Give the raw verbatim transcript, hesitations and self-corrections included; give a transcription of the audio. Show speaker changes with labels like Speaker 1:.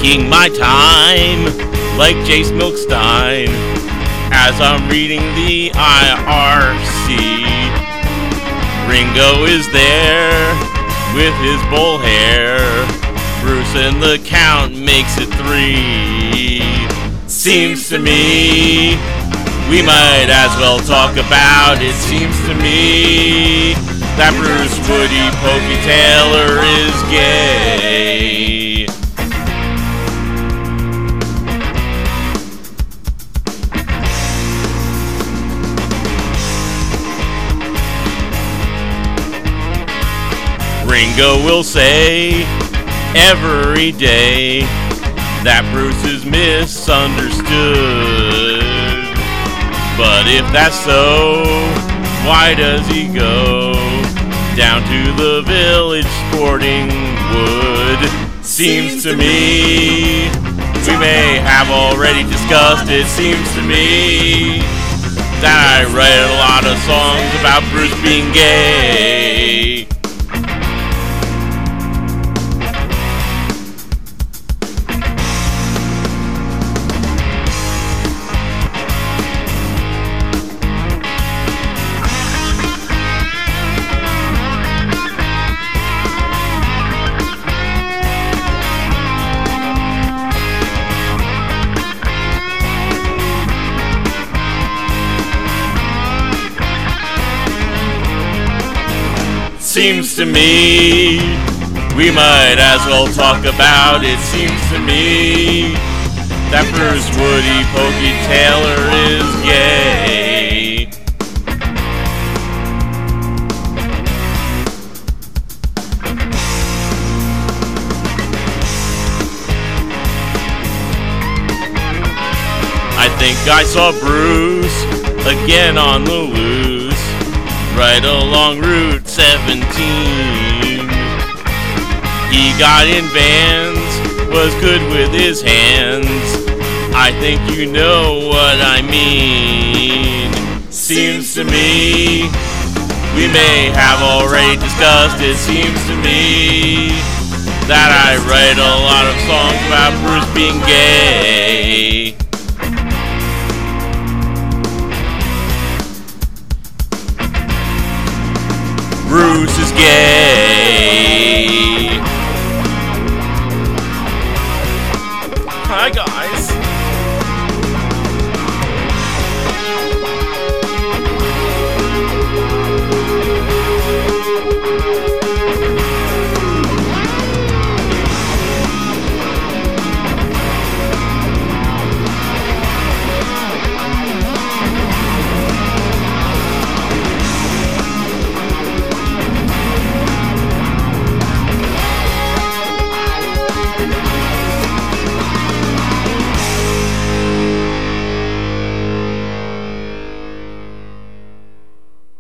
Speaker 1: taking my time like Jace Milkstein as I'm reading the I R C. Ringo is there with his bull hair. Bruce and the Count makes it three. Seems to me we might as well talk about it. Seems to me that Bruce Woody Pokey Taylor is gay. Ringo will say every day that Bruce is misunderstood. But if that's so, why does he go down to the village sporting wood? Seems to me we may have already discussed it. Seems to me that I write a lot of songs about Bruce being gay. Seems to me we might as well talk about it. Seems to me that Bruce Woody Pokey Taylor is gay. I think I saw Bruce again on the loose, right along Route seventeen. He got in vans, was good with his hands. I think you know what I mean. Seems to me we may have already discussed it. Seems to me that I write a lot of songs about Bruce being gay. Bruce is gay.